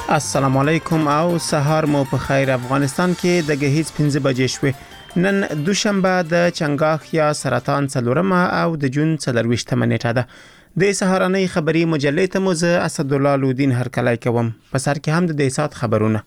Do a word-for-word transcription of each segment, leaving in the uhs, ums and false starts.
السلام علیکم او سهار مو په خیر. افغانستان کې د غهیز پنځه بجې شوې. نن دوشنبه د چنګاخ یا سرطان څلورمه او د جون څلرويشتمه نیټه ده. د سهارنۍ خبري مجلې ته مو زه اسد الله لودین هرکلی کوم. په سر کې هم د دې سات خبرونه.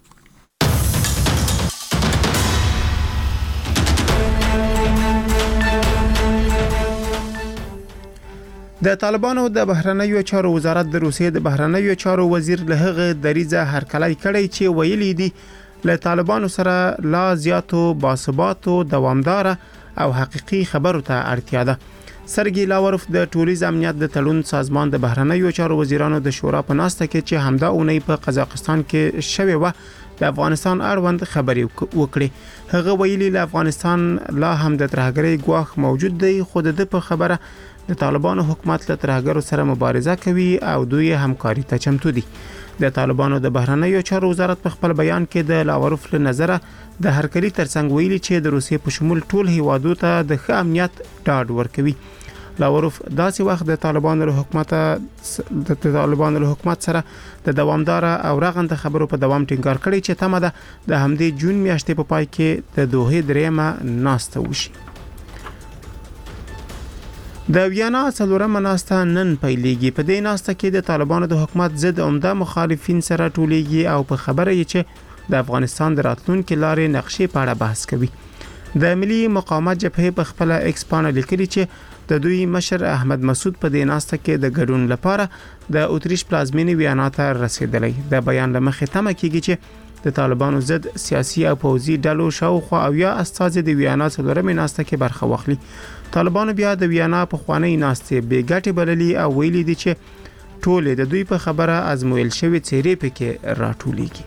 د طالبانو د بهرنیو چارو وزارت د روسیې د بهرنیو چارو وزیر له هغه دریزه هرکلی کړی چې ویلي دي له طالبانو سره لا زیاتو باثباتو دوامدار او حقيقي خبرو ته اړتیا ده. سرګي لاوروف د ټولیز امنیت د تړون سازمان د بهرنیو چارو وزیرانو د شورا په ناسته کې چې همدا اونۍ په قزاقستان کې شوې و د افغانستان اړوند خبرې وکړي. هغه ویلي له افغانستان لا هم د ترهګرۍ ګواښ موجود دی، خو د په خبره د طالبانو حکومت له ترهګرو سره مبارزه کوي او دوی همکاري ته چمتو دي. د طالبانو د بهرنیو چارو وزارت په خپل بیان کې د لاوروف له نظره د هرکلی ترڅنګ ویلي چې د روسیې په شمول ټول هیوادو ته د ښه امنیت ډاډ ورکوي. لاوروف داسې وخت د طالبانو له حکومت د طالبانو له حکومت سره د دوامدار او رغنده خبرو په دوام ټینګار کړی چې تمه ده د همدې جون میاشتې په پای کې د دوه درېمه ناسته وشي. د ویانا څلورمه ناسته نن پیلېږي. په دې ناسته کې د طالبانو د حکومت ضد عمده مخالفین سره ټولېږي او په خبره یې چې د افغانستان د راتلونکو لارې نقشې په اړه بحث کوي. د ملي مقاومت جبهې په خپل ایکس باندې لیکلي چې د دوی مشر احمد مسعود په دې ناسته کې د ګډون لپاره د اتریش پلازمینې ویانا ته رسیدلی. د بیان لمخې تمه کیږي چې د طالبانو ضد سیاسي او پوځي ډلو شاوخوا او یا استازي د ویانا څلورمې ناسته کې برخه واخلي. طالبانو بیا د ویانا په خوانی ناستې به ګټي بللي او ویلي دي چې ټول د دوی په خبره ازمویل شوی چیرې پکې راټولېږي.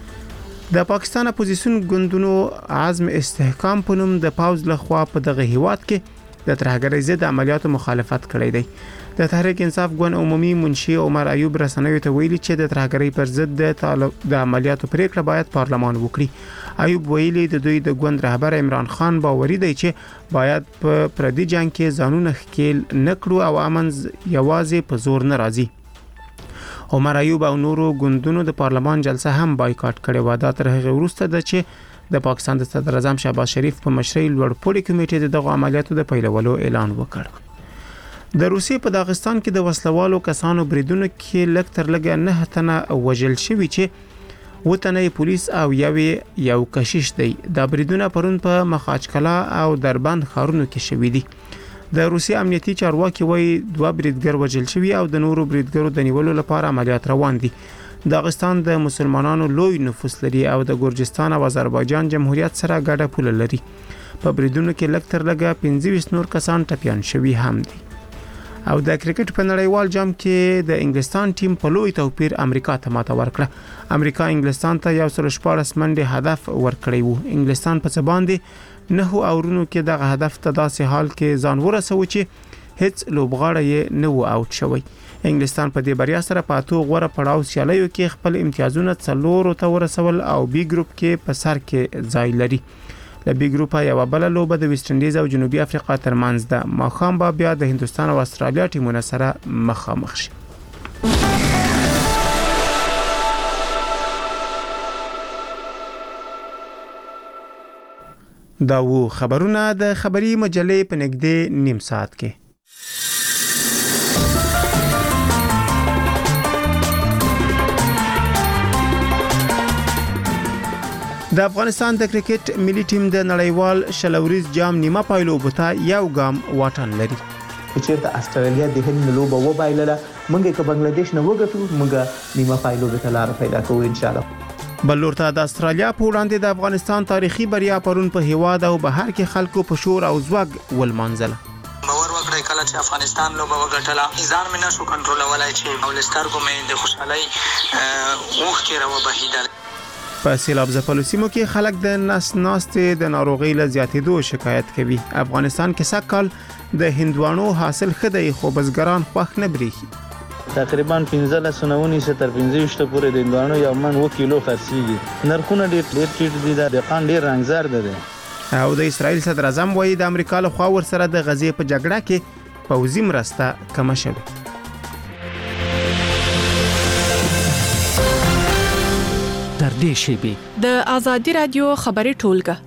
د پاکستان اپوزیسیون ګوندونو عزم استحکام په نوم د پاوز لخوا په دغه هیواد کې د ترهګرۍ ضد عملیاتو مخالفت کړی دی. د تحریک انصاف ګوند عمومي منشي عمر ایوب رسنیو ته ویلي چې د ترهګرۍ پر ضد د طالب د عملیاتو پریکړه باید پارلمان وکړي. ایوب ویلي د دوی د ګوند رهبر عمران خان باوري دی چې باید په پردي جنگ کې ځانونه ښکیل نکړو او امن یوازې په زور نه راځي. عمر ایوب او نورو ګوندونو د پارلمان جلسه هم بایکاټ کړې و. دا تر هغه وروسته ده چې د پاکستان د صدر اعظم شهباز شریف په مشرۍ لوړپوړي کمیټې د دغه عملیاتو د پیلولو اعلان وکړ. د روسیې په داغستان کې د وسلوالو کسانو بریدونو کې لږ تر لږه نه تنه وژل شوي چې وتنه پولیس او یوې یو کشیش دی. دا بریدونه پرون په مخاچکلا او دربند ښارونو کې شوي دي. د روسیې امنیتي چارواکي وایي دوه بریدګر وژل شوي او د نورو بریدګرو د نیولو لپاره عملیات روان دي. داغستان د مسلمانانو لوی نفوس لري او د ګورجستان او آذربایجان جمهوریت سره ګډه پوله لري. په بریدونو کې لږ تر لږه پنځه ویشت نور کسان ټپیان شوي هم دي. او د کرکټ په نړیوال جام کې د انګلستان ټیم په لوی توپیر امریکا ته ماته ورکړه. امریکا انګلستان ته یو سل شپاړس منډې هدف ورکړی وو. انګلستان په څه باندې نه اورونو کې دغه هدف ته داسې حال کې ځان ورسوي چې هیڅ لوبغاړی یې نه و اوټ شوی. انګلستان په دې بریا سره په اتو غوړه پړاو سیالیو کې خپل امتیازونه څلور ته ورسول او بي ګروپ کې په سر کې ځای لري. د بي ګروپ یو بل لوبه د ویسټ انډیز او جنوبي افریقا ترمنځ ده. ماخام به بیا د هندستان او استرالیا ټیمونو سره مخامخ شي. دا وو خبرونه د خبري مجلې په نږدې نیم ساعت کې. د افغانستان د کرکټ ملي ټیم د نړیوال شلوریز جام نیمه پایلوبو ته یو ګام واټن لري. چې د استرالیا د هند لوبه و بایلله موږ که بنگلاديش نه وګټو موږ نیمه پایلوبو ته لار پیدا کوو ان شاء الله. بل لورته د استرالیا په وړاندې د افغانستان تاریخي بریا پرون په هیواد او بهر کې خلکو په شور او زوګ ولمانځله. باور وکړئ کله چې افغانستان لوبه وګټله ځان مې نشو کنټرولولای چې او لسترګو مې د خوشحالۍ اوښکې راوبهیدل. په سیلاب ځپلو سیمو کې خلک د نس ناستې د ناروغۍ له زیاتېدو شکایت کوي. افغانستان کې سږ کال د هندوانو حاصل ښه دی خو بزګران خوښ نه بریښي. تقریبا پنځلس ونیسه تر پنځه ویشت پورې د هندوانو یو من اوه کیلو خرڅېږي. نرخونه ډېر ډېر ټیټ دي. د دهقان ډېر رنګزار دی. او د اسرائیل صدر اعظم وایي د امریکا له خوا ورسره د غزې په جګړه کې پوځي مرسته کمه شوې. نږدې شي. د آزادي رادیو خبري ټولګه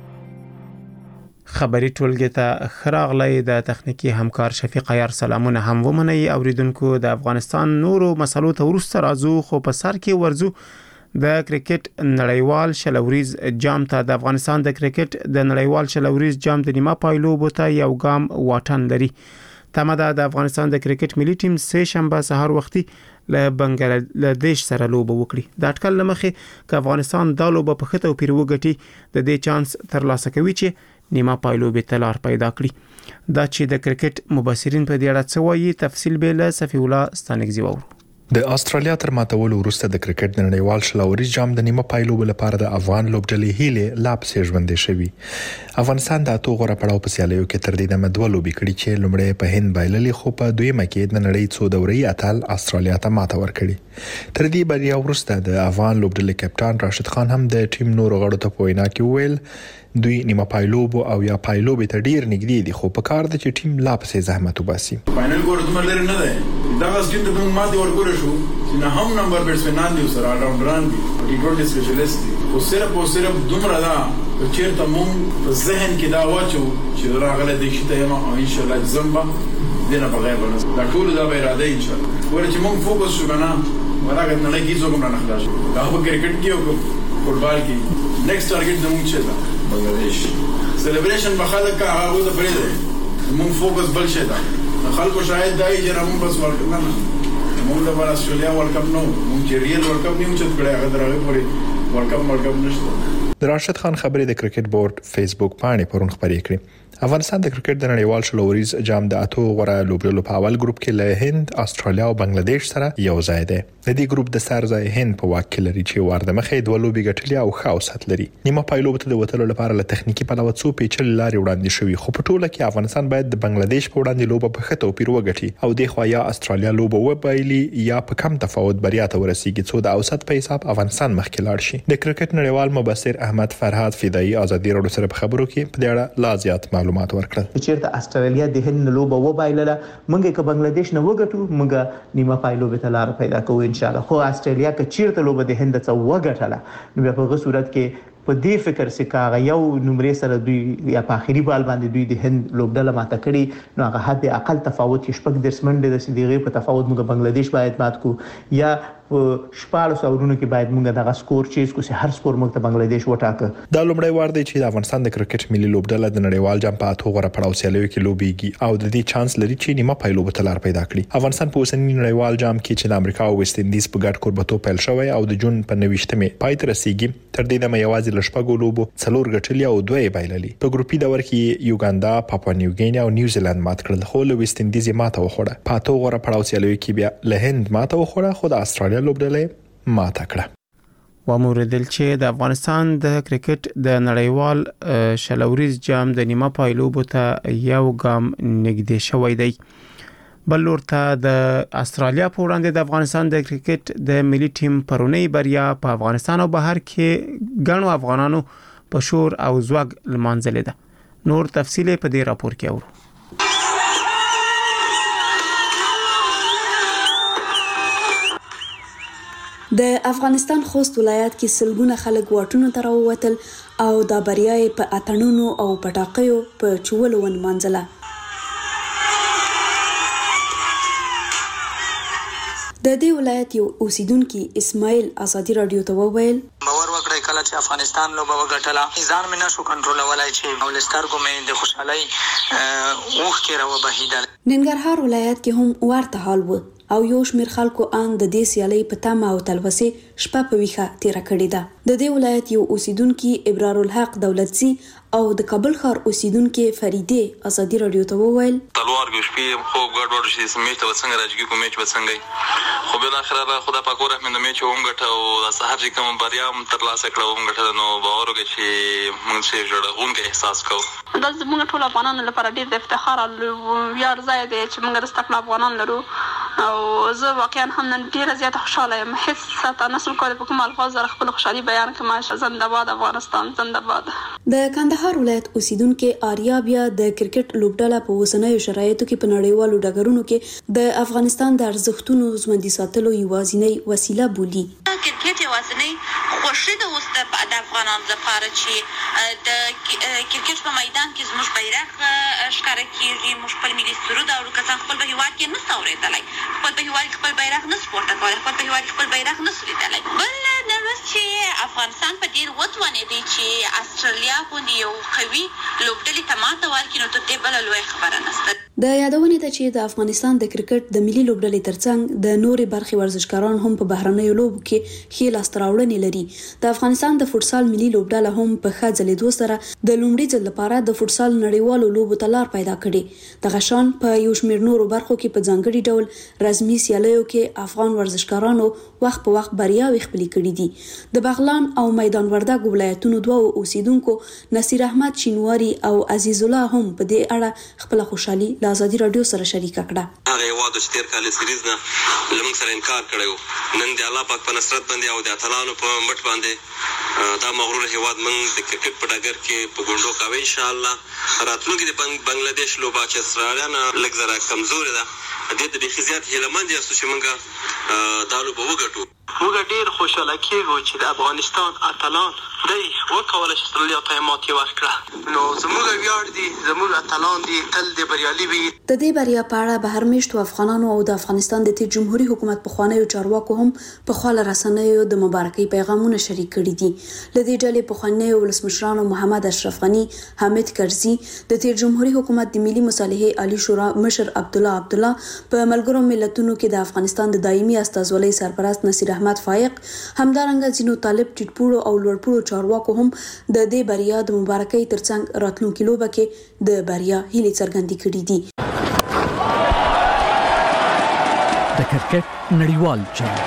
خبري ټولګه ته خراغلی د تخنیکی همکار شفیق عیار سلامونه هم ومني. اوریدونکو د افغانستان نورو مسلو ته ورسته راځو، خو په سر کې ورزو د کرکټ نړیوال شلوریز جام ته. د افغانستان د کرکټ د نړیوال شلوریز جام د نیمه پایلوبو ته یو ګام واټن لري. تمه د افغانستان د کرکټ ملي ټیم سه شنبه سهار وختي له بنگلاديش سره لوبه وکړي. د اټکل لمخې ک افغانستان د لوبه په خته او پیرو غټي د دې چانس تر لاسه کوي چې نیمه پایلوبه تلار پیدا کړي. دا چې د کرکټ مبصرین په دې اړه څه وایي، تفصیل به له صفی الله ستانګزي وورو. د استرالیا تر ماتولو وروسته د کرکټ د نړیوال شلوریز جام د نیمه پایلوبو لپاره د افغان لوبډلې هیله لا پسې ژوندې شوې. افغانستان د اتو غوړه پړاو په سیالیو کې تر دې دمه دوه لوبې کړې چې لومړی په هند بایللې، خو په دویمه کې د نړۍ څو دورې اتل استرالیا ته ماته ورکړې. تر دې بریا وروسته د افغان لوبډلې کپټان راشد خان هم د ټیم نور غړو ته په وینا کې ویل دوی نیمه پایلوبو او یا پایلوبې ته ډیر نږدې دي، خو په کار د چې ټیم لا پسې زحمت وباسي. فائنل ګور دومره لري نه ده، دا غوښتل ته موږ ماته ورګور شو چې نه هم نمبر بیټسمنان دي سره راوندران دي، ټي ټوینټي سپیشلیست دي، خو صرف او صرف دومره دا چې چیرته موږ په ذهن کې دا واچو چې راغله د شي ته یم او ان شاء الله زمبا دینه بغیر ونه دا ټول دا به اراده ان شاء الله ورته چې موږ فوکس شو کنه ورغه نه لګي زوګم نه خلاص دا په کرکټ کې او فوټبال کې نیکسټ ټارګټ زموږ څه ده بنگلاديش سلیبریشن بخاله کا هغه د پرې موږ فوکس بل شي دا خلکو شاید دای چې موږ بس ورکړ نه موږ د بل استرالیا ورلد کپ نو موږ چې ریل ورلد کپ نیو چې کړه هغه درغه پورې ورلد کپ ورلد کپ نشته. د راشد خان خبرې د کرکټ بورډ فیسبوک باندې پرون خبرې کړې. افغانستان د کرکټ د نړیوال شلوریز جام د اتو غوړه لوبډلو په اول ګروپ کې له هند، استرالیا او بنگلاديش سره یو ځای دی. د دې ګروپ د سر ځای هند په واک کې لري چې ورده مخې دوه لوبې ګټلې او ښه اوسط لري. نیمه پایلوبه ته د وتلو لپاره له تخنیکی پلوه څو پیچل لارې وړاندې شوې، خو په ټوله کې افغانستان باید د بنگلاديش په وړاندې لوبه په خته او پیر وګټي او د خو یا استرالیا لوبه وبایلي یا په کم تفاوت بریا ته ورسیږي څو د اوسط په حساب افغانستان مخکې لاړ شي. د کرکټ نړیوال مبصر احمد فرهاد فدایی آزادي راډیو سره په خبرو کې په دې اړه لا زیات معلومات ورکړل. چیرته استرالیا د هند لوبه و بایلله مونږه ک بنگلاديش نه وګټو مونږه نیمه پایلوبه ته لار پیدا کوو ان شاء الله. خو استرالیا ک چیرته لوبه د هند څخه وګټله نو په هغه صورت کې په دې فکر سي کاغه یو نمرې سره دوی یا په اخیری بال باندې دوی د هند لوبډله ماته کړي نو هغه حد اقل تفاوت کې شپږ درسمنډ د سیدغه په تفاوت موږ بنگلاديش باید مات کو یا شپږ سورونو کې باید موږ دغه سکور چیز کو سي هر سکور موږ ته بنگلاديش وټاکه. دا لومړی وار دی چې د افغانستان د کرکټ ملي لوبډله د نړیوال جام په اتو غوړه پړاو سیالیو کې لوبيږي او د دې چانس لري چې نیمه پایلوبه ته لار پیدا کړي. افغانستان په اوسنی نړیوال جام کې چې د امریکا او ویسټ اندیز په ګډ کوربتو پیل شوی او د جون په نوښتمه پای ته رسیدي، تر دې دمه یوازې لشپږو لوبو څلور ګټلې او دوه بایللې. په ګروپي دور کې یوګاندا، پاپوا نیوګینیا او نیوزیلند مات کړل، خو له ویسټ اندیز ماته وخوړه. په اتو غوړه پړاو سیالیو کې بیا له هند ماته وخوړه، خو د استرالیا لوبډله ماته کړه. و موردل چې د افغانستان د کرکټ د نړیوال شلوریز جام د نیمه پایلوبو ته یو ګام نږدې شوی دی. بل لور ته د استرالیا په وړاندې د افغانستان د کرکټ د ملي ټیم پرونی بریا په افغانستان او بهر کې ګڼو افغانانو په شور او زوګ لمانځلې ده. نور تفصیل په دې راپور کې اورو. د افغانستان خوست ولایت کې سلګونه خلک واټونو ته راووتل او دا بریا په اتڼونو او پټاقیو په چولو ونمانځله. د دې ولایت یو اوسیدونکو اسماعیل آزادي رادیو ته وویل باور وکړئ کله چې افغانستان لوبه وګټله ځان مې نشو کنټرولولای چې او لسترګو مې د خوشحالۍ اوښ کې راو بهیدل. ننګرهار ولایت کې هم ورته حال و او یو شمېر خلکو ان د دې سیالۍ په تمه او تلوسې شپه په ویخه تیر کړې ده. د دې ولایت یو اوسیدونکو ابرار الحق دولتزی او د کابل ښار اوسیدونکو فریده آزادي رادیو ته وویل تلوار ګشپې خو ګډوډ شي سمیت وسنګ راځي کو میچ وسنګي خو بل اخر را خدا پاک ور رحمت میچ هم غټ او سحر چې کوم بریا هم تر لاسه کړو هم غټ نو باور وکړي چې موږ څه جوړون کې احساس کوو. دا زموږ ټول افغانانو لپاره ډیر د افتخار او ویاړ ځای دی چې موږ رستقل افغانان لرو او زه واقعا هم نن ډیر زیات خوشاله یم. هیڅ ساته نسل کولی په کوم الفاظ سره خپل خوشحالي بیان کړم. زنده‌باد افغانستان، زنده‌باد. د کندهار ولایت اوسیدونکو آریا بیا د کرکټ لوبډله په اوسنیو شرایطو کې په نړیوالو ډګرونو کې د افغانستان د ارزښتونو ژوندۍ ساتلو یوازینی وسیله بولي. کرکټ یوازینی خوښي ده اوس د افغانانو لپاره چې د کرکټ په میدان کې زموږ بیرغ ښکاره کېږي، موږ خپل ملي سرود اورو. کسان خپل په هېواد کې نشي اورېدلی، خپل په هېواد کې خپل بیرغ نشي پورته کولی، خپل په هېواد کې خپل بیرغ نشي لیدلی. بل دا اوس چې افغانستان په ډېر وتوانېدی چې استرالیا غوندې یو قوي لوبډلې ته ماته ورکړي، نو تر دې بله لویه خبره نشته. د یادونې ده چې د افغانستان د کرکټ د ملي لوبډلې ترڅنګ د نورې برخې ورزشکاران هم په بهرنیو لوبو کې ښې لاسته راوړنې لري. د افغانستان د فوټسال ملي لوبډله هم په ښه ځلېدو سره د لومړي ځل لپاره د فوټسال نړیوالو لوبو ته لار پیدا کړې. دغه شان په یو شمېر نورو برخو کې په ځانګړي ډول رسمي سیالیو کې افغان ورزشکارانو وخت په وخت بریاوې خپلې کړې دي. د بغلان او میدان وردګ ولایتونو دوه اوسیدونکو نصیر احمد شینواری او عزیز الله هم په دې اړه خپل خوشحالي ازادي رادیو سره شریک کړه. هغه یو د تیر کال سریز نه لمن سره انکار کړو. نن د الله پاک په نصرت باندې او د اتلانو په مټ باندې دا مغرور هیواد من د کرکټ په ډګر کې په ګوندو کوي. ان شاء الله راتلونکي د بنگلاديش لوبه چې استرالیا نه لږ زره کمزوري ده، د دې د خزيات هیلمند یاستو چې موږ دا لوبه وګټو. موږ ډیر خوشاله کېږو چې د افغانستان اتلان دی وکولای شي استرالیا ته ماتې ورکړه. نو زموږ ویاړ دي، زموږ اتلان دي تل د بریالي وي. د دې بریا په اړه بهرمېشتو افغانانو او د افغانستان د تیر جمهوریت حکومت په خوانیو چارواکو هم په خپل رسنیو د مبارکۍ پیغامونه شریک کړي دي. لدې ډلې په خوانیو ولسمشرانو محمد اشرف غنی، حامد کرزي، د تیر جمهوریت حکومت د ملي مصالحې عالی شورا مشر عبد الله عبد الله، په ملګرو ملتونو کې د افغانستان د دایمي استازولۍ سرپرست نصیر احمد فائق، همدارنګه ځینو طالب ټیټپوړو او لوړپوړو چارواکو هم د دې بریا د مبارکۍ ترڅنګ راتلونکي لوبه کې د بریا هیلې څرګندې کړې دي. د کرکټ نړیوال جام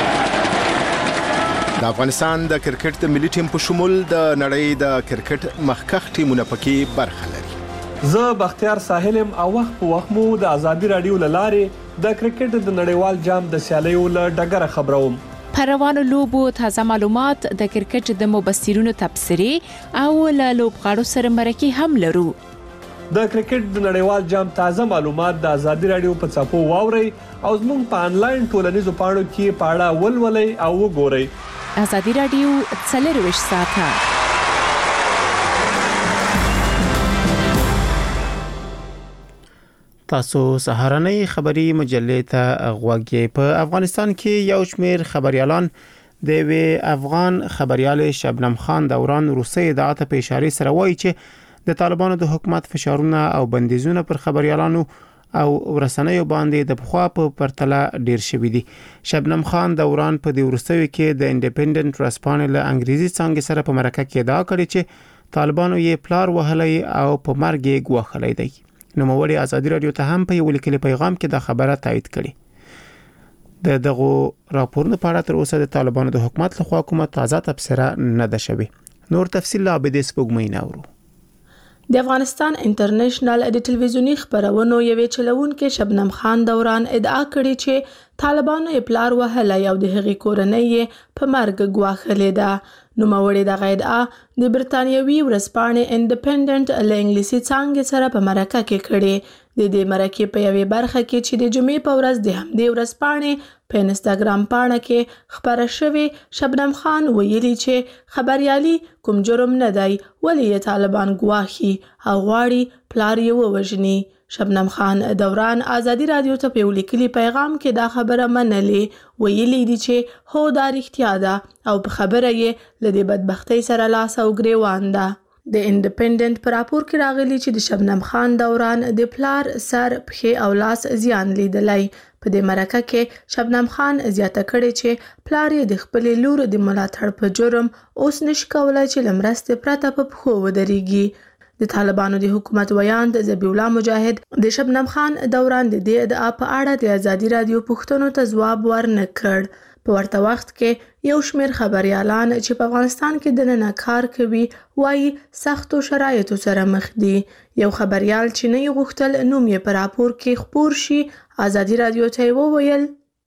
د افغانستان د کرکټ د ملي ټیم په شمول د نړۍ د کرکټ مخکښ ټیمونه پکې برخه لري. زه بختیار ساحلم او وخت په وخت مو د ازادي رادیو لاره د کرکټ د نړیوال جام د سیالیو له ډګره خبروم. پر روانو لوبو تازه معلومات، د کرکټ د مبصرینو تبصرې او له لوبغاړو سره مرکې هم لرو. د کرکټ د نړیوال جام تازه معلومات د ازادي رادیو په څپو واورئ او زموږ په انلاین ټولنیزو پاڼو کې پاړه ولولئ او وګورئ. ازادي رادیو څلرویشت ساعته. تاسو سهارنۍ خبری مجلې ته غوږی. په افغانستان کې یو شمېر خبريالان د وی افغان خبريال شبنم خان دوران روسي ادعا په اشاره سره وایي چې د طالبانو د حکومت فشارونه او بندیزونه پر خبريالانو او ورسنیو باندې د بخوا په پرتله ډیر شوي دي. شبنم خان دوران په د ورسوي کې د انډیپندنت رسپانل انګریزي څنګه سره په مرکه کې ادعا کړې چې طالبانو یې پلار وهلي او په مرګ یې ګواښلي دي. نو موړي ازادي رادیو ته هم په یو لیکلي پیغام کې د خبره تایید کړي. د دغه راپورونو په اړه تر اوسه د طالبانو د حکومت لخوا کومه تازه تبصره نه ده شوې. نور تفصیل لا به د سپوږمۍ نورو. د افغانستان انټرنیشنل د ټلویزیونی خبرونو یوې چلوونکې شبنم خان دوران ادعا کړې چې طالبانو یې پلار وهلی او د هغې کورنۍ یې په مرګ ګواښلې ده. نوموړې دغه ادعا د برتانیوي ورځپاڼې انډیپندنت له انګلیسي څانګې سره په مرکه کې کړې. د دې مرکې په یوې برخه کې چې د جمعې په ورځ د همدې ورځپاڼې په انستاګرام پاڼه کې خبره شوې، شبنم خان ویلي چې خبريالي کوم جرم نه دی، ولې یې طالبان ګواښي او غواړي پلار یې ووژني. شبنم خان دوران ازادي رادیو ته په لیکلي پیغام کې دا خبره منلې، ویلي دي چې هو دا رښتیا ده او په خبره یې له دې بدبختۍ سره لاس او ګریوان ده. د انډیپندنت پر راپور کې راغلي چې د شبنم خان دوران د پلار سر، پښې او لاس زیان لیدلی. په دې مرکه کې شبنم خان زیاته کړې چې پلار یې د خپلې لور د ملاتړ په جرم اوس نشي کولای چې له مرستې پرته په پښو ودرېږي. د طالبانو د حکومت ویاند ذبیح الله مجاهد د شبنم خان دوران د دې ادعا په اړه د ازادي رادیو پوښتنو ته ځواب ورنه کړ. په ورته وخت کې یو شمېر خبريالان چې په افغانستان کې دننه کار کوي وایي سختو شرایطو سره مخ دي. یو خبريال چې نه یې غوښتل نوم یې په راپور کې خپور شي ازادي رادیو ته وویل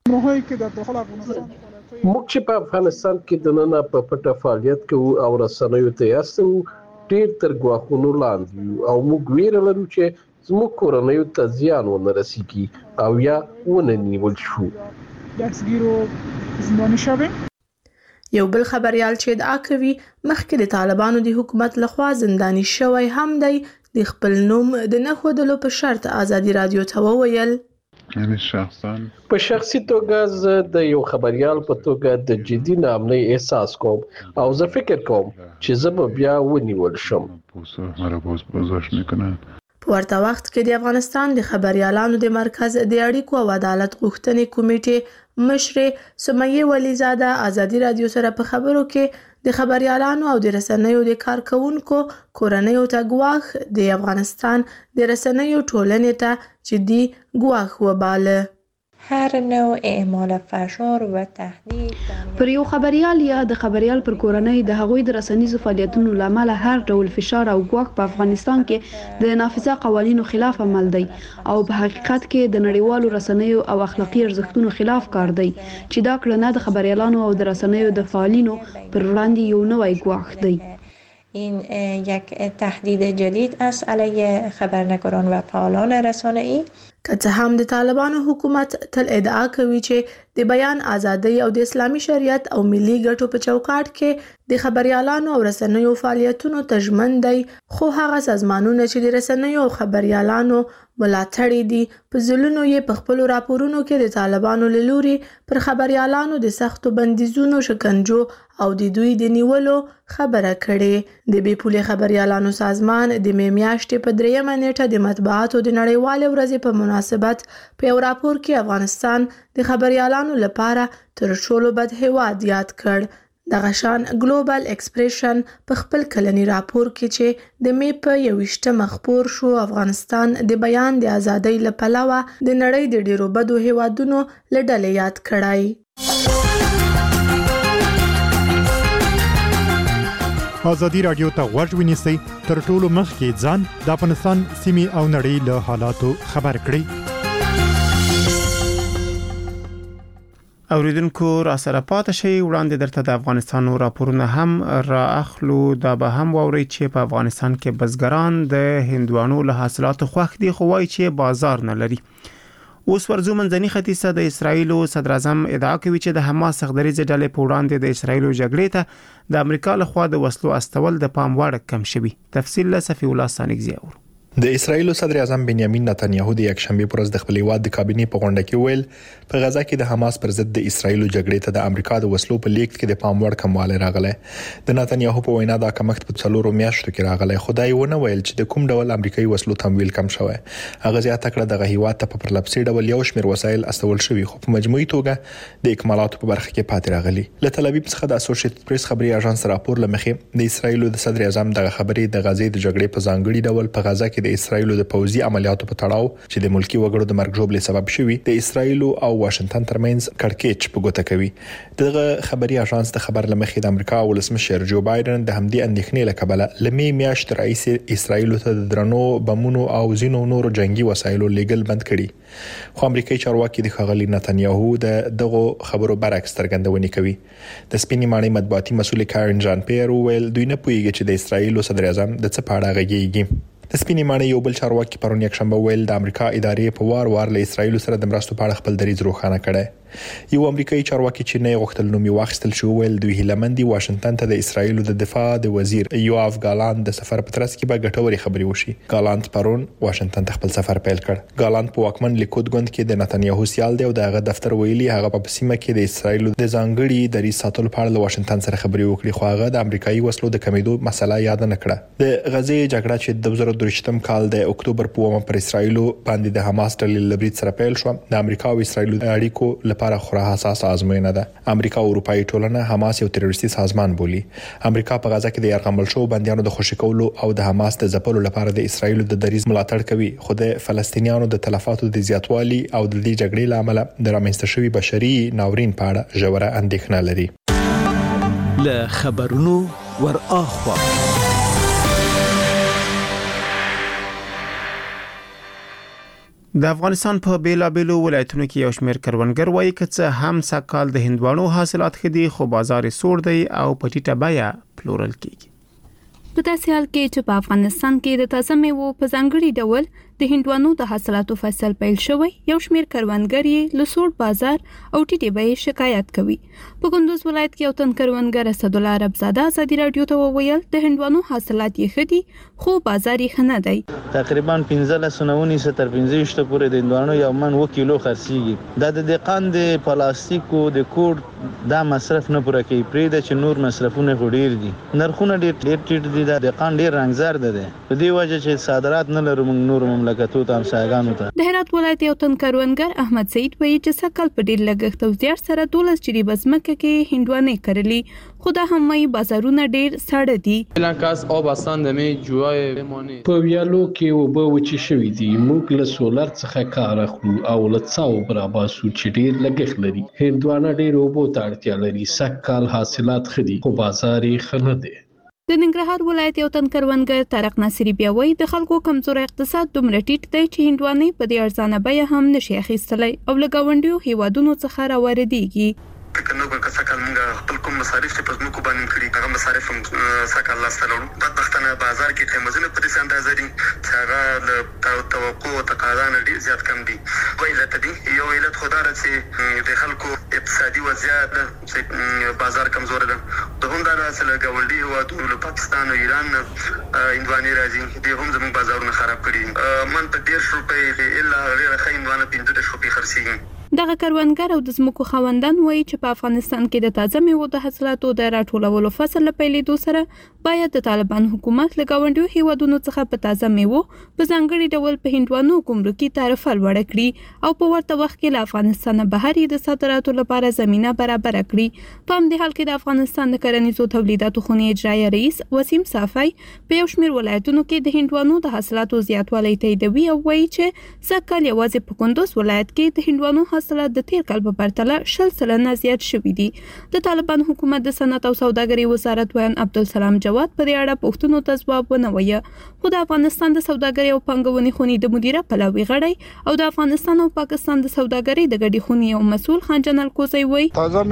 موږ چې په افغانستان کې دننه په پټه فعالیت کوو او رسنیو ته یاستو ډیر تر ګواښونو لاندې او موږ ویره لرو چې زموږ کورنیو ته زیان ونه رسیږي او یا ونه نیول شو. دستگیر و زندانی شویم. یو بل خبريال چې ادعا کوي مخکې د طالبانو د حکومت لخوا زنداني شوی هم دی د خپل نوم د نه ښودلو په شرط ازادي رادیو ته وویل یعنی شخصا په شخصي توګه زه د یو خبريال په توګه د جدي نامنۍ احساس کوم او زه فکر کوم چې زه به بیا ونیول شم. په ورته وخت کې د افغانستان د خبريالانو د مرکز د اړیکو او عدالت غوښتنې کمیټې مشرې سمیه ولیزاده ازادي رادیو سره په خبرو کې د خبريالانو او د رسنیو د کارکونکو کورنیو ته ګواښ د افغانستان د رسنیو ټولنې ته جدي ګواښ وباله. هر نوع اعمال فشار و تهدید پر یو خبريال یا د خبريال پر کورنۍ د هغوی د رسنیزو فعالیتونو لامل هر ډول فشار او ګواښ په افغانستان کې د نافذه قوانینو خلاف عمل دی او په حقیقت کې د نړیوالو رسنیو او اخلاقی ارزښتونو خلاف کار دی چې دا کړنه د خبريالانو او د رسنیو د فعالینو پر وړاندې یو نوی ګواښ دی. این یک تهدید جدید است علیه خبرنگاران و فعالان رسانه‌ای. که څه هم د طالبانو حکومت تل ادعا کوي چې د بیان ازادي او د اسلامي شریعت او ملي ګټو په چوکاټ کې د خبريالانو او رسنیو فعالیتونو ته ژمن دی، خو هغه سازمانونه چې د رسنیو او خبريالانو ملاتړي دي په ځلونو یې په خپل راپورونو کې د طالبانو له لوري پر خبريالانو د سختو بندیزونو، شکنجو او د دوی د نیولو خبره کړې. د بې پولې خبريالانو سازمان د می میاشتې په دریمه نیټه د مطبوعاتو د نړیوالې ورځې په مناسبت په یو راپور کې افغانستان د خبريالانو لپاره تر ټولو بد هیواد یاد کړ. دغه شان ګلوبل ایکسپریشن په خپل کلنی راپور کې چې د می په یوویشتمه خپور شو، افغانستان د بیان د ازادۍ له پلوه د نړۍ د ډیرو بدو هیوادونو له ډلې یاد کړای. ازادي رادیو ته غوږ ونیسئ، تر ټولو مخکې ځان د افغانستان سیمې او نړۍ له حالاتو خبر کړئ. اوریدونکو را سره پاتې شئ، وړاندې درته د افغانستان راپورونه هم را اخلو. دا به هم واورئ چې په افغانستان کې بزګران د هندوانو له حاصلاتو خوښ دي، خو وایي چې بازار نه لري. اوس ورځو منځني ختیځ ته د اسرایل صدر اعظم ادعا کوي چې د حماس سخدریزې ډلې په وړاندې د اسرایل جګړې ته د امریکا لخوا د وسلو استول د پام وړ کم شوی. تفصیل له صفی الله سانګزی اور. د اسرایل صدر اعظم بنیامین نتانیاهو د یک شنبه پر ورځ د خپل هیواد د کابینې په غونډه کې ویل په غزا کې د حماس پر ضد د اسرایل جګړې ته د امریکا د وسلو په لیږد کې د پام وړ کمواله راغله. د نتانیاهو په وینا دا کمښت په څلورو میاشتو کې راغله، خدای ونه ویل چې د کوم ډول امریکایي وسلو تمویل کم شوی. هغه زیاته کړه دغه هیواد ته په پرلپسې ډول یو شمېر وسایل استول شوی، خو په مجموعي توګه د اکمالاتو په برخه کې پاتې راغلي. له تل ابیب څخه د اسوسییټډ پریس خبري اژانس راپور لمخې د اسرایل د صدر اعظم دغه خبرې د غزې د جګړې په ځانګړي ډول په غزا کې د اسرایل د پوځي عملیاتو په تړاو چې د ملکی وګړو د مرګ ژوبلې سبب شوی د اسرایل او واشنگټن ترمنځ کړکېچ په ګوته کوي. دغه خبري اژانس د خبر لمخې د امریکا ولسمشر جو بایدن د همدې اندېښنې له کبله لمي میاشت رئیس اسرایل ته د درنو بمونو او زینو نورو جنگي وسایلو لیګل بند کړي. خو امریکایي چارواکي د خغلی نتانیاهو د دغه خبرو برعکس څرګندونې کوي. د سپینې ماڼۍ مطبوعاتي مسؤل کارن جان پیر ویل دوی نه پوهیږي چې د اسرایل صدر اعظم د څه په اړه غږیږي. د سپینې ماڼۍ یو بل چارواکي پرون یک شنبه ویل د امریکا ادارې په وار وار له اسرایل سره د مرستو په اړه خپل دریځ روښانه کړي. یو امریکایي چارواکي چې نه غوښتل نوم یې واخیستل شو ویل دوی هیلمندي واشنگټن ته د اسرایل د دفاع د وزیر یوآف ګالاند د سفر په ترڅ کې به ګټوري خبري وشي. ګالاند پرون واشنگټن ته خپل سفر پیل کړ. ګالاند په واکمن لیکود ګوند کې د نتانیاهو سیال دی او دغه دفتر ویلي هغه په سیمه کې د اسرایل د ځانګړي دریځ ساتلو په اړه له واشنگټن سره خبري وکړي، خو هغه د امریکایي وسلو د کمیدو مسله یاد نه کړه. د غزې جګړه چې د دوه زره درې کال د اکتوبر په اومه پر اسرایل باندې د حماس ډلې لبرید سره پیل شو، د امریکا او اسرایل د اړیکو لپاره خورا حساس آزموینه ده. امریکا او اروپאי ټولنه حماس یو تروریستي سازمان بولي. امریکا په غزا کې د یرغمل شو بندیانو د خوشی کولو او د حماس د ځپلو لپاره د اسرایل د دریځ ملاتړ کوي، خو د فلسطینیانو د تلفاتو د زیاتوالي او د دې جګړې لامل د رامنځته شوی بشري ناورین په اړه ژوره اندېښنه لري. له خبرونو ور اخوا د افغانستان په بیلابیلو ولایتونو کې یو شمېر کروندګر وایي چې څه هم سږکال د هندوانو حاصلات ښه دي، خو بازار یې سوړ دی او په ټیټه بیه پلورل کیږي. په داسې حال کې چې په افغانستان کې د تازه میوو په ځانګړي ډول د هندوانو د حاصلاتو فصل پیل شوی، یو شمیر کروندګر یې له سوړ بازار او ټیټې بیې شکایت کوي. په کندوز ولایت کې یو تن کروندګر اسدالله ربزاده ازادي راډیو ته وویل د هندوانو حاصلات یې ښه دي خو بازار یې ښه نه دی. تقریبا پنځلس نه ونیسه تر پنځه ویشت پورې د هندوانو یو من اووه کیلو خرڅېږي. دا د دهقان د پلاستیکو د کوډ دا مصرف نه پوره کوي، پرېږده چې نور مصرفونه خو ډېر دي. نرخونه ډېر ډېر ټیټ دي. دا دهقان ډېر رنګزار دی. په دې وجه چې صادرات نه لرو موږ نور مملکتو ته همسایګانو ته. د هرات ولایت یو تن کروندګر احمد سعید وایي چې سږ کال په ډېر لګښت او زیار سره دولس جریبه ځمکه کې هندوانې کرلې، خو دا هم وایي بازارونه ډېر ساړه دي. په ویالو کې اوبه وچې شوي دي. موږ له سولر څخه کار اخلو او له څاو براباسو چې ډېر لګښت لري. هندوانه ډېر اوبو ته اړتیا لري. سږ کال حاصلات ښه دي خو بازار یې ښه نه دی. د ننګرهار ولایت یو تن کروندګر طارق ناصري بیا وایي د خلکو کمزوری اقتصاد دومره ټیټ دی چې هندوانې په دې ارزانه بیه هم نشي اخیستلی او له ګاونډیو هیوادونو څخه راواردېږي. کنه به کسکل موږ خپل کوم مصارف چې په زموږ باندې کړی هغه مصارف هم سکه الله ستلو. د پښتنه بازار کې قیمتونه په دې اندازه دي چې هغه له توقع او تقاضا نه ډیر زیات کم دي. ویلت دي یو ویلت خدای چې د خلکو اقتصادي وضعیت چې بازار کمزور ده. د هم دا اصل ګاونډي هیوادونو له پاکستان او ایران هندوانې راځي، د هم زموږ بازارونه خراب کړي. من په ډیر روپۍ الا غیر خیندوانه پنځه روپۍ خرڅېږي. دغه کروندګر او د ځمکو خاوندان وایي چې په افغانستان کې د تازه میوو د حاصلاتو د راټولولو فصل له پیلېدو سره باید د طالبان حکومت له ګاونډیو هیوادونو څخه په تازه میوو په ځانګړي ډول په هندوانو ګمرکي تعرفه لوړه کړي او په ورته وخت کې له افغانستانه بهر یې د صادراتو لپاره زمینه برابره کړي. په همدې حال کې د افغانستان د کرنیزو تولیداتو خونې اجرایه رئیس وسیم صافی په یو شمېر ولایتونو کې د هندوانو د حاصلاتو زیاتوالی تاییدوي او وایي چې سږ کال یوازې په کندوز ولایت کې د هندوانو حاصلات د تیر کال په پرتله شل سلنه زیات شوي دي. د طالبان حکومت د صنعت او سوداګرۍ وزارت ویان عبدالسلام جواد په دې اړه پوښتنو ته ځواب ونه وایه، خو د افغانستان د سوداګرۍ او پانګونې خونې د مدیره پلاوي غړی او د افغانستان او پاکستان د سوداګرۍ د ګډې خونې یو مسؤل خان جنرال کوزی وایي تازه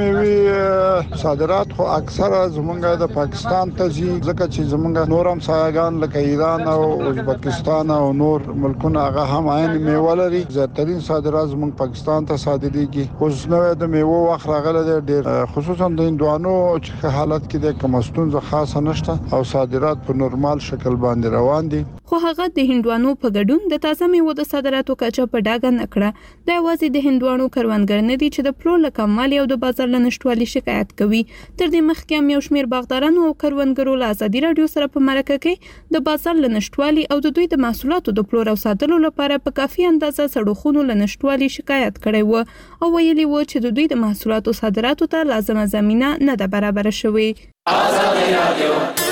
میوې صادرات خو اکثره زمونږ د پاکستان ته ځي، ځکه چې زمونږ نور هم سایګان لکه ایران او ازبکستان او نور ملکونه هغه هم عین میوه لري. زیاترین صادرات زمونږ پاکستان ته صادرېږي. اوس نو د میوو وخت راغلی دی ډېر، خصوصا د هندوانو چې حالت کې د کوم ستونزه خاصه نشته او صادرات په نورمال شکل باندې روان دي. خو هغه د هندوانو په ګډون د تازه میوو د صادراتو کچه په ډاګه نه کړه. دا یوازې د هندوانو کروندګر نه دي چې د پلور له کموالي او د بازار له نشتوالي شکایت کوي. تر دې مخکې هم یو شمېر باغدارانو او کروندګرو له ازادي راډیو سره په مرکه کې د بازار له نشتوالي او د دوی د محصولاتو د پلور او صادرولو لپاره په کافي اندازه سړوخونو له نشتوالي شکایت کړی و او ویلي و چې د دوی د محصولاتو صادراتو ته لازمه زمینه نه ده برابره شوې. ازادي راډیو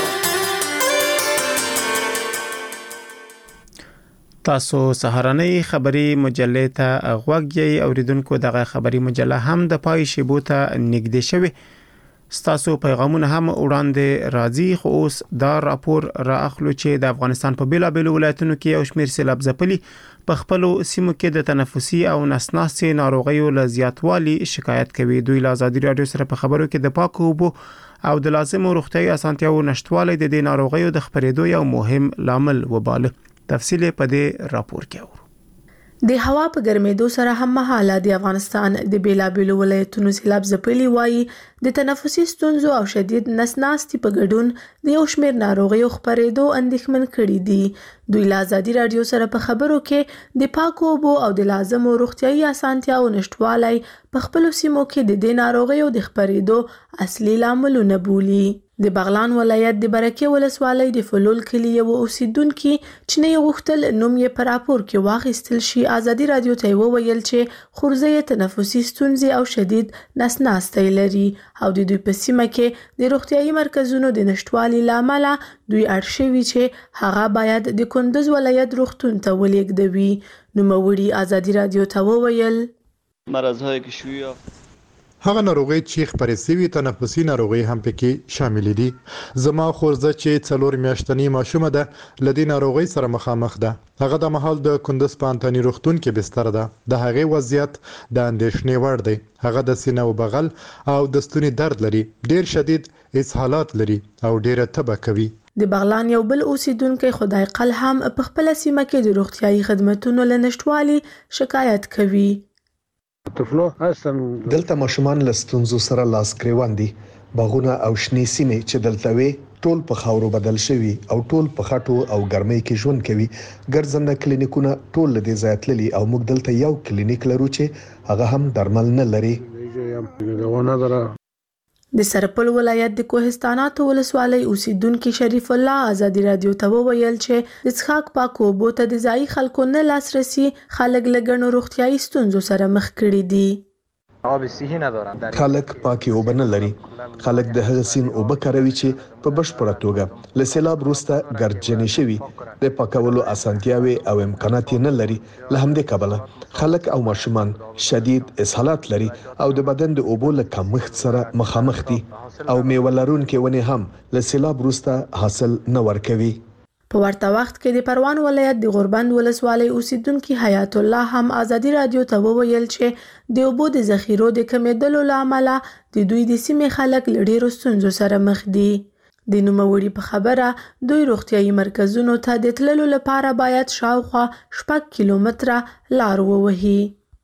تاسو سهارنۍ خبری مجلې ته غوږ یې اوریدونکو. دغه خبری مجله هم د پای شیبو ته نږدې شوه. ستاسو پیغامونه هم وړاندې راځي، خو اوس دا راپور را اخلو چې د افغانستان په بیلابېلو ولایتونو کې یو شمېر سیلاب ځپلي په خپلو سیمو کې د تنفسي او نسناسې ناروغیو له زیاتوالي شکایت کوي. دوی له ازادي راډیو سره په خبرو کې د پاکو اوبو او د لازمو روغتیايي اسانتیاو نشټوالی د دې ناروغیو د خپرېدو یو مهم لامل وباله. تفصیل په دې راپور کې اورو. د هوا په ګرمېدو سره هم مهاله د افغانستان د بیلابېلو ولایتونو سیلاب ځپلي وایي د تنفسي ستونزو او شدید نسناستي په ګډون د یو شمېر ناروغیو خپرېدو اندېښمن کړي دي. دوی له ازادي راډیو سره په خبرو کې د پاکو اوبو او د لازمو روغتیايي اسانتیاو نشټوالی په خپلو سیمو کې د دې ناروغیو د خپرېدو اصلي لاملونه بولي. د بغلان ولایت د برکې ولسوالۍ د فلول کلي یو اوسیدونکي چې نه غوښتل نوم یې په راپور کې واخیستل شي ازادي راډیو ته وویل چې خورزه تنفسي ستونزې او شدید نسناستی لري او د دوی په سیمه کې د روغتیايي مرکزونو د نشټوالي لامل دوی اړ شوي چې هغه باید د کندوز ولایت روغتون ته ولېږدوي. نوموړي ازادي راډیو ته وویل مرزهای که شویه هغه ناروغي چې خپرې سوي تنفسي ناروغي هم پکې شامل دي. زما خورزه چې څلور میاشتنی ماشومه ده لدی ناروغي سره مخامخ ده. هغه د محل د کندوز پانتانی روغتون کې بستر ده. د هغې وضعیت د اندېښنې وړ دی. هغه د سینه او بغل او د ستوني درد لري، ډیر شدید اسهالات لري او ډیره تبه کوي. د بغلان یو بل اوسیدونکو خدای قل هم په خپل سیمه کې د روغتیايي خدماتو لنشټوالي شکایت کوي. دلته ماشومان له ستونزو سره لاس ګریوان دي. باغونه او شنې سیمې چې دلته وي ټول په خاورو بدل شوي او ټول په خټو او ګرمۍ کې ژوند کوي. ګرځنده کلینیکونه ټول له دې ځای تللي او موږ دلته یو کلینیک لرو چې هغه هم درمل نه لري. د سرپل ولایت د کوهستاناتو ولسوالۍ اوسیدونکو شریف الله ازادي رادیو ته وویل چې د څښاک پاکو اوبو ته د ځایي خلکو نه لاسرسي خلک له ګڼو روغتیايي ستونزو سره مخ کړي دي. آب صحي ندارن. خلک پاکي اوبه نه لري. خلک د هغه سین اوبه کاروي چې په بشپړه توګه له سیلاب وروسته ګرځنې شوي. د پاکولو اسانتیاوي او امکانات نه لري. له همدې کبله خلک او ماشومان شدید اسهالات لري او د بدن د اوبو له کمښت سره مخامخ دي او میوه لرونکي ونې هم له سیلاب وروسته حاصل نه ورکوي. په ورته وخت کې د پروان ولایت د غوربند ولسوالۍ اوسیدونکو حیات الله هم ازادي رادیو ته وویل چې د اوبو د ذخیرو د کمیدلو لامل د دوی د سیمې خلک له ډېرو ستونزو سره مخ دي. د نوموړي په خبره دوی روغتیايي مرکزونو ته د تللو لپاره باید شاوخوا شپږ کیلومتره لار ووهي.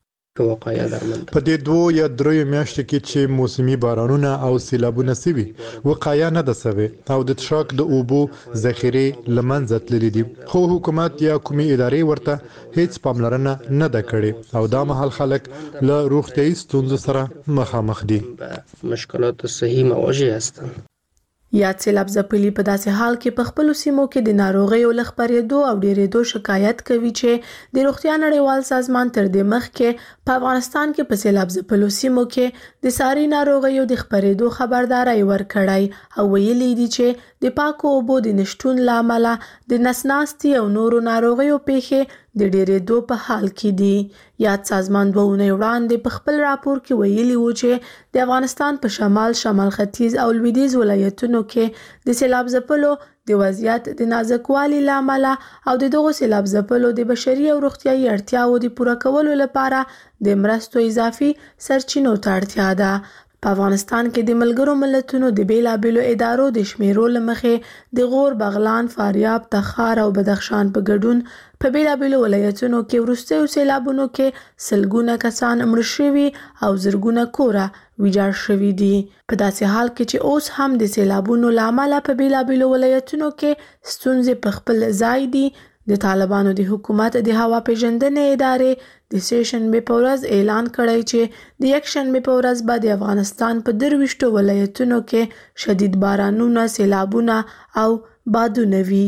په دې دوه یا درې میاشتو کې چې موسمي بارانونه او سیلابونه سوي وقایه نه ده سوي او د څښاک د اوبو ذخیرې له منځه تللي دي، خو حکومت یا کومې ادارې ورته هیڅ پاملرنه نه ده کړې او دا مهال خلک له روغتیايي ستونزو سره مخامخ دي. مشکلات صحي مواجه هستند. یاد سیلاب ځپلي په داسې حال کې په خپلو سیمو کې د ناروغیو له خپرېدو او ډېرېدو شکایت کوي چې د روغتیا نړیوال سازمان تر دې مخکې په افغانستان کې په سیلاب ځپلو سیمو کې د ساري ناروغیو د خپرېدو خبرداري ورکړی او ویلي دي چې د پاکو اوبو د نشتون له امله د نس ناستي او نورو ناروغیو پیښې د ډېرېدو په حال کې دي. یاد سازمان دوه اونۍ وړاندې په خپل راپور کې ویلي و چې د افغانستان په شمال، شمال ختیځ او لویدیځ ولایتونو کې د سیلاب ځپلو د وضعیت د نازکوالي له امله او د دغو سیلاب ځپلو د بشري او روغتیايي اړتیاوو د پوره کولو لپاره د مرستو اضافي سرچینو ته اړتیا ده. په افغانستان کې د ملګرو ملتونو د بیلابیلو ادارو د شمیرو له مخې د غور، بغلان، فاریاب، تخار او بدخشان په ګډون په بیلابیلو ولایتونو کې وروستیو سیلابونو کې سلګونه کسان مړه شوي او زرګونه کوره ویجاړ شوي دي. په داسې حال کې چې اوس هم د سیلابونو له امله په بیلابیلو ولایتونو کې ستونزې په خپل ځای دي. د طالبانو د حکومت د هوا پیژندنې ادارې د سه شنبې په ورځ اعلان کړی چې د یک شنبې په ورځ به د افغانستان په درویشتو ولایتونو کې شدید بارانونه، سیلابونه او بادونه وي.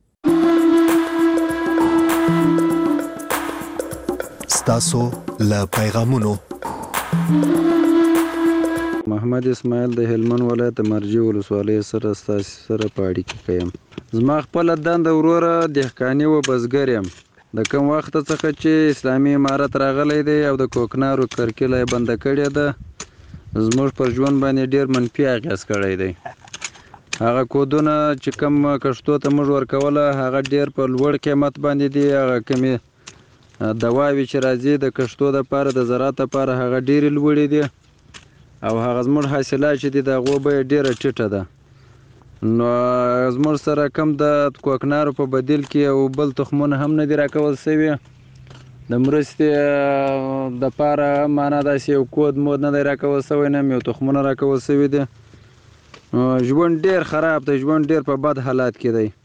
ستاسو له پیغامونو محمد اسماعیل د هلمند ولایت مرجې ولسوالۍ سره ستاسو سره په اړیکه کې یم. زما خپله دنده وروره دهقاني و بزګر یم. د کوم وخت څخه چې اسلامي امارت راغلی دی او د کوکنارو کرکیله یې بنده کړې ده، زموږ پر ژوند باندې ډېر منفي اغېز کړی دی. هغه کودونه چې کوم کښتو ته موږ ورکوله هغه ډېر په لوړ قیمت باندې دي. هغه کومې دواوې چې راځي د کښتو دپاره د زراعت دپاره هغه ډېرې لوړې دي او هغه زموږ حاصلات چې دي د هغو بیه ډېره ټیټه ده. نو زموږ سره کم د کوکنارو په بدیل کې او بل تخمونه هم نه دي راکول سوي. د مرستې دپاره معنا داسې یو کود مود نه دی راکول سوی، نه هم یو تخمونه راکول سوي دي. ژوند ډېر خراب دی، ژوند ډېر په بد حالات کې دی.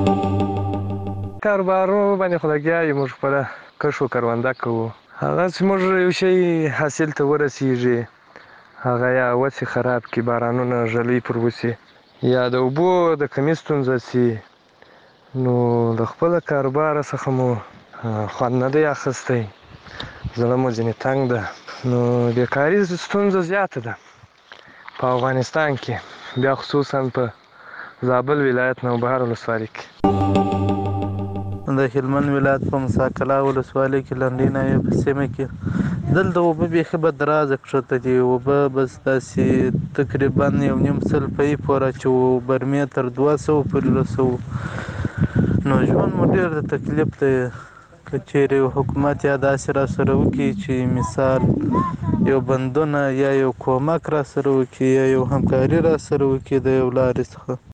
کاروبارو باندې خو لګیا یو، موږ خپله کښ و کرونده کوو. هغه چې موږ یو شی حاصل ته ورسیږي هغه یا وسې خراب کړي، بارانونه ژلۍ پر وسي یا د اوبو د کمې ستونزه سي، نو د خپله کاروباره څخه مو خوند نه دی اخیستی، زړه مو ځینې تنګ ده. نو بیکاري ستونزه زیاته ده په افغانستان کې، بیا خصوصا په زابل ولایت نوبهار ولسوالۍ کې. د هلمند ولایت په مساکلا ولسوالۍ کې لنډۍ ناوې په سیمه کې دلته اوبه بیخي بدرازه کښته دي. اوبه بس داسې تقریبا یو نیم سل پۍ پورې اچوو، برمې تر دوه سوو پورې رسوو. نو ژوند مو ډېر د تکلیف دی. که چیرې حکومت یا داسې راسره وکړي چې مثال یو بندونه یا یو کومک راسره وکړي یا یو همکاري راسره وکړي د یو لارې څخه،